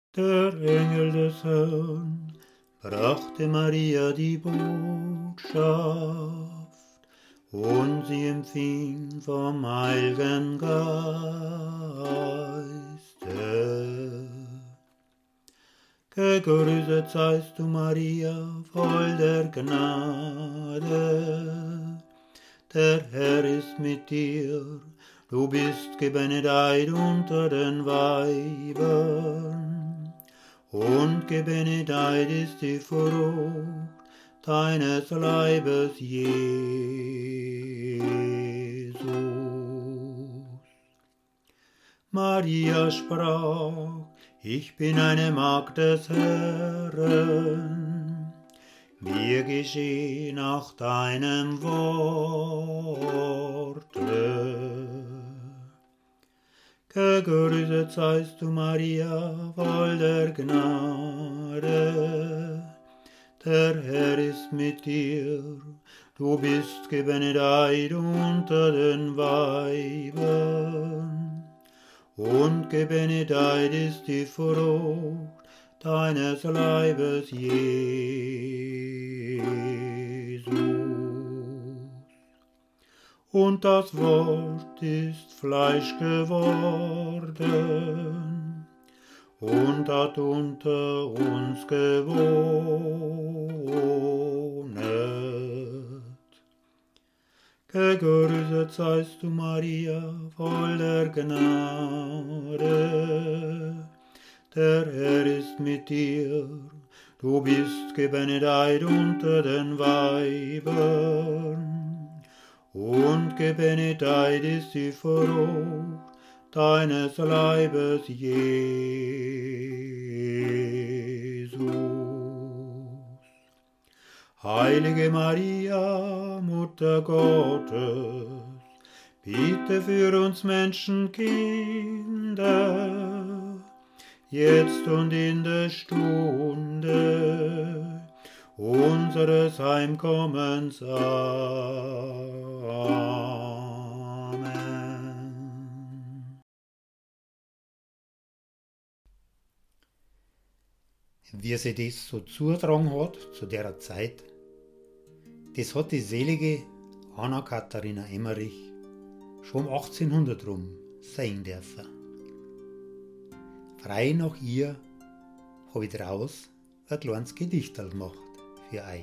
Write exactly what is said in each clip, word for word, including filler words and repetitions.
Der Engel des Herrn brachte Maria die Botschaft, und sie empfing vom Heiligen Geiste. Gegrüßet seist du, Maria, voll der Gnade. Der Herr ist mit dir, du bist gebenedeit unter den Weibern, und gebenedeit ist die Frucht deines Leibes, Jesus. Maria sprach: Ich bin eine Magd des Herrn, mir geschehe nach deinem Worte. Gegrüßet seist du, Maria, voll der Gnade. Der Herr ist mit dir, du bist gebenedeit unter den Weibern, und gebenedeit ist die Frucht deines Leibes, Jesus. Und das Wort ist Fleisch geworden und hat unter uns gewohnet. Gegrüßet seist du, Maria, voll der Gnade. Der Herr ist mit dir, du bist gebenedeit unter den Weibern, und gebenedeit ist die Frucht deines Leibes, Jesus. Heilige Maria, Mutter Gottes, bitte für uns Menschenkinder, jetzt und in der Stunde unseres Heimkommens. Amen. Wie sie das so zutragen hat zu der Zeit, das hat die selige Anna-Katharina Emmerich schon um achtzehnhundert rum sehen dürfen. Frei nach ihr habe ich draus ein kleines Gedichterl gemacht für euch.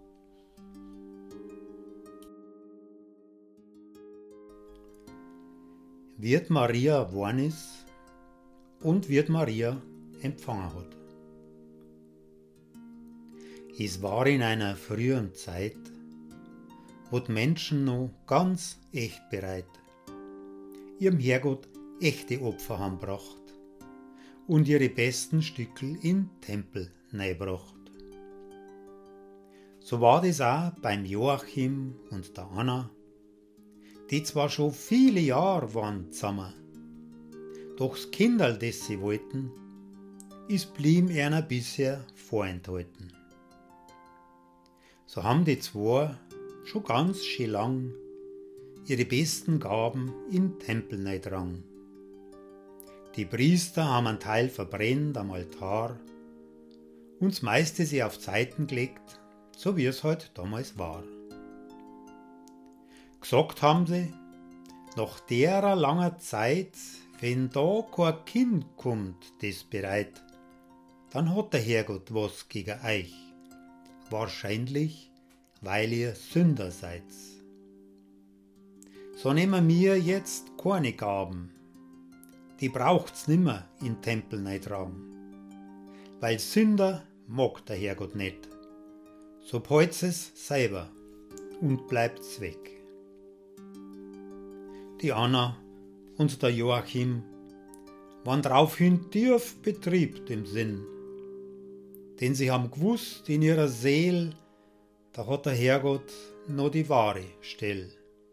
Wird Maria geworden ist und wird Maria empfangen hat. Es war in einer früheren Zeit, wo die Menschen noch ganz echt bereit ihrem Herrgott echte Opfer haben gebracht und ihre besten Stückel in Tempel neibracht. So war das auch beim Joachim und der Anna, die zwar schon viele Jahre waren zusammen, doch das Kinderl, das sie wollten, ist blieb einer bisher vorenthalten. So haben die zwei schon ganz schön lang ihre besten Gaben in Tempel neidrang. Die Priester haben einen Teil verbrennt am Altar und das meiste sie auf Zeiten gelegt, so wie es halt damals war. Gesagt haben sie, nach derer langer Zeit, wenn da kein Kind kommt, das bereit, dann hat der Herrgott was gegen euch. Wahrscheinlich, weil ihr Sünder seid. So nehmen wir jetzt keine Gaben, die braucht's nimmer in Tempel neitragen, weil Sünder mag der Herrgott nicht. So behalt's es selber und bleibt's weg. Die Anna und der Joachim waren draufhin tief betriebt im Sinn, denn sie haben gewusst in ihrer Seele, da hat der Herrgott noch die wahre Stelle.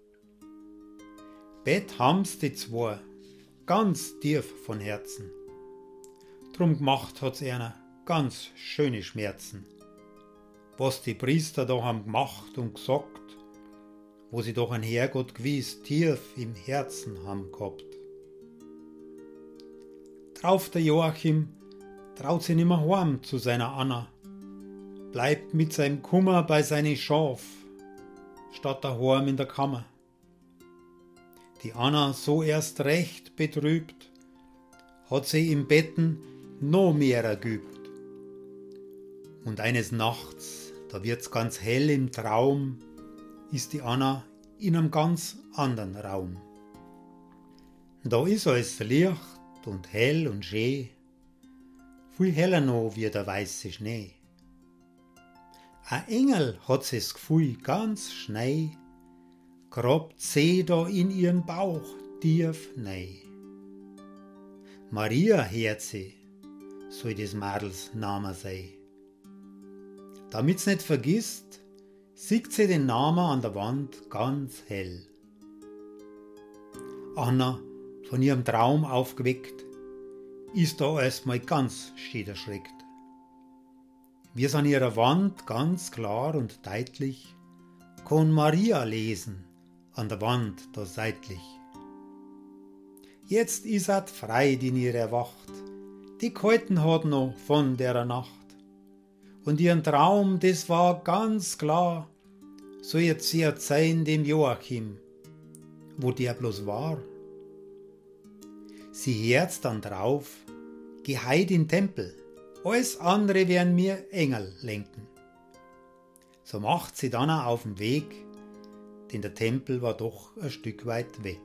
Bet haben's die zwei ganz tief von Herzen, drum gemacht hat's einer ganz schöne Schmerzen, was die Priester da haben gemacht und gesagt, wo sie doch ein Herrgott gewiss tief im Herzen haben gehabt. Drauf der Joachim traut sich nimmer heim zu seiner Anna, bleibt mit seinem Kummer bei seine Schaf, statt daheim in der Kammer. Die Anna, so erst recht betrübt, hat sie im Betten noch mehr ergübt. Und eines Nachts, da wird's ganz hell im Traum, ist die Anna in einem ganz anderen Raum. Da ist alles Licht und hell und schön, viel heller noch wie der weiße Schnee. Ein Engel hat sie's Gefühl ganz schnell, grabt sie da in ihren Bauch tief nei. Maria hört sie, soll des Mädels Name sein. Damit's nicht vergisst, sieht sie den Namen an der Wand ganz hell. Anna, von ihrem Traum aufgeweckt, ist da erstmal ganz still erschreckt. Wie es an ihrer Wand ganz klar und deutlich kann Maria lesen, an der Wand da seitlich. Jetzt ist hat frei, die in ihr erwacht, die gehalten hat noch von der Nacht. Und ihren Traum, das war ganz klar, so jetzt sie erzählen dem Joachim, wo der bloß war. Sie hört dann drauf, geh heut in den Tempel, alles andere werden mir Engel lenken. So macht sie dann auf den Weg, denn der Tempel war doch ein Stück weit weg.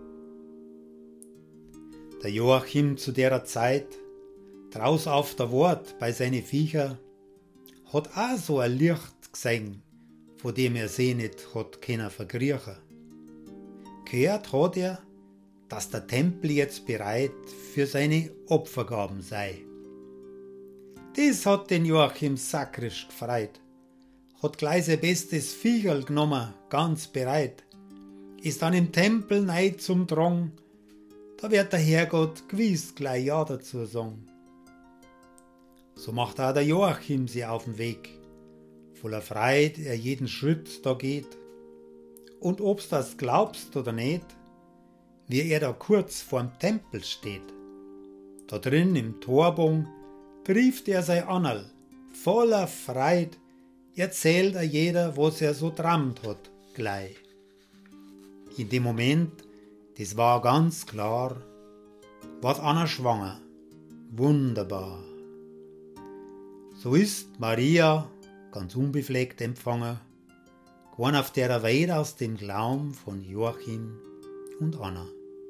Der Joachim zu der Zeit, draus auf der Wort bei seine Viecher, hat auch so ein Licht gesehen, von dem er sie nicht hat können verkriechen. Gehört hat er, dass der Tempel jetzt bereit für seine Opfergaben sei. Das hat den Joachim sakrisch gefreut, hat gleich sein bestes Viecherl genommen, ganz bereit, ist dann im Tempel nei zum Drang, da wird der Herrgott gewiss gleich ja dazu sagen. So macht auch der Joachim sie auf den Weg, voller Freude er jeden Schritt da geht. Und ob's das glaubst oder nicht, wie er da kurz vorm Tempel steht. Da drin im Torbogen trifft er sein Annerl, voller Freude, erzählt er jeder, was er so trammt hat, gleich. In dem Moment, das war ganz klar, was Anna schwanger, wunderbar. So ist Maria, ganz unbefleckt empfangen, gewann auf der Welt aus dem Glauben von Joachim und Anna.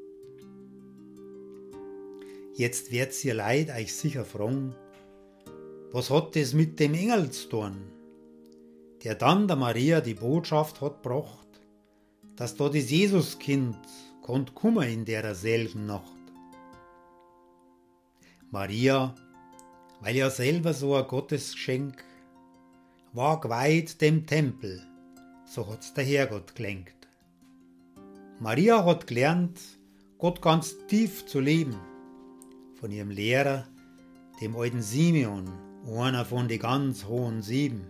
Jetzt wird's ihr Leid euch sicher fragen, was hat das mit dem Engel zu tun, der dann der Maria die Botschaft hat gebracht, dass da das Jesuskind konnt kummer in der selben Nacht. Maria, weil ja selber so ein Gottesgeschenk, war geweiht dem Tempel, so hat's der Herrgott gelenkt. Maria hat gelernt, Gott ganz tief zu leben, von ihrem Lehrer, dem alten Simeon, einer von den ganz hohen Sieben.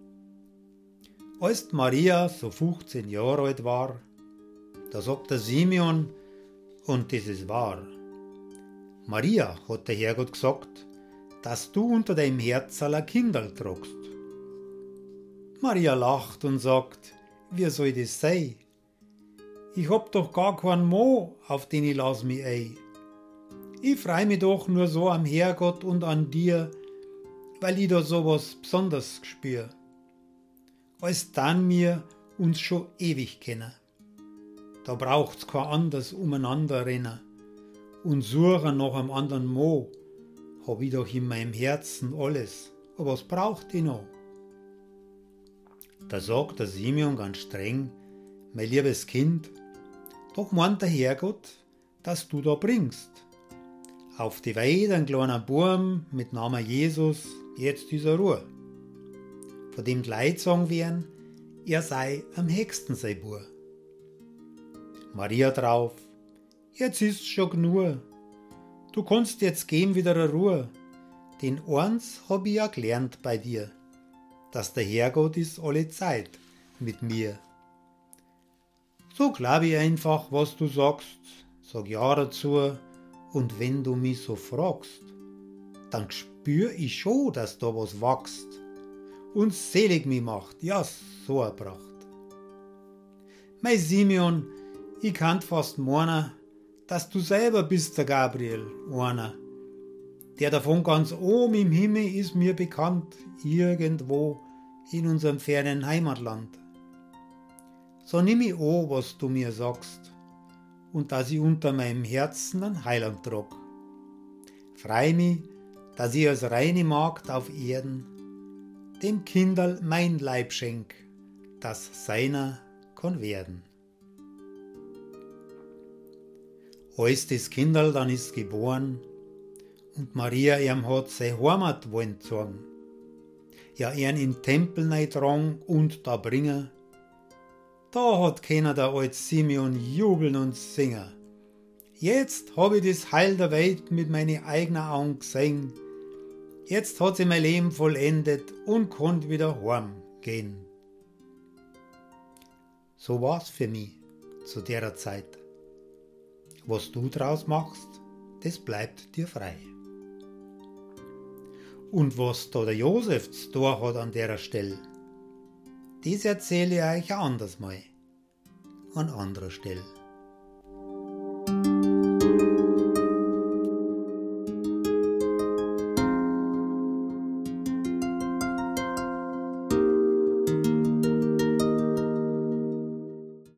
Als Maria so fünfzehn Jahre alt war, da sagt der Simeon, und das ist wahr. Maria, hat der Herrgott gesagt, dass du unter deinem Herzl ein Kinderl tragst. Maria lacht und sagt, wie soll das sein? Ich hab doch gar keinen Mo, auf den ich lass mich ein. Ich freu mich doch nur so am Herrgott und an dir, weil ich da sowas besonders gespür. Als dann mir uns schon ewig kennen. Da braucht's kein anders umeinander rennen und suchen nach einem anderen Mo. Hab ich doch in meinem Herzen alles, aber was braucht ich noch? Da sagt der Simeon ganz streng, mein liebes Kind, doch meint der Herrgott, dass du da bringst. Auf die Weide ein kleiner Burm mit Namen Jesus, jetzt ist er Ruhe. Von dem die Leute sagen werden, er sei am Hexten sei Bur. Maria drauf, jetzt ist's schon genug, du kannst jetzt gehen wieder a Ruhe, denn eins hab ich ja gelernt bei dir, dass der Herrgott ist alle Zeit mit mir. So glaub ich einfach, was du sagst, sag ja dazu, und wenn du mich so fragst, dann spür ich schon, dass da was wächst und selig mich macht, ja, so eine Pracht. Mei Simeon, ich kann fast meinen, dass du selber bist, der Gabriel, einer. Der davon ganz oben im Himmel ist mir bekannt, irgendwo in unserem fernen Heimatland. So nimm ich an, was du mir sagst, und dass ich unter meinem Herzen einen Heiland trag. Freu mich, dass ich als reine Magd auf Erden dem Kinderl mein Leib schenk, das seiner kann werden. Als das Kinderl dann ist geboren und Maria ihm hat seine Heimat wollen zeigen, ja ihn in den Tempel reintragen und da bringen, da hat keiner der alte Simeon jubeln und singen. Jetzt hab ich das Heil der Welt mit meinen eigenen Augen gesehen. Jetzt hat sie mein Leben vollendet und konnt wieder heim gehen. So war's für mich zu der Zeit. Was du draus machst, das bleibt dir frei. Und was da der Josef zu tun hat an der Stelle, das erzähle ich euch ein anderes Mal, an anderer Stelle.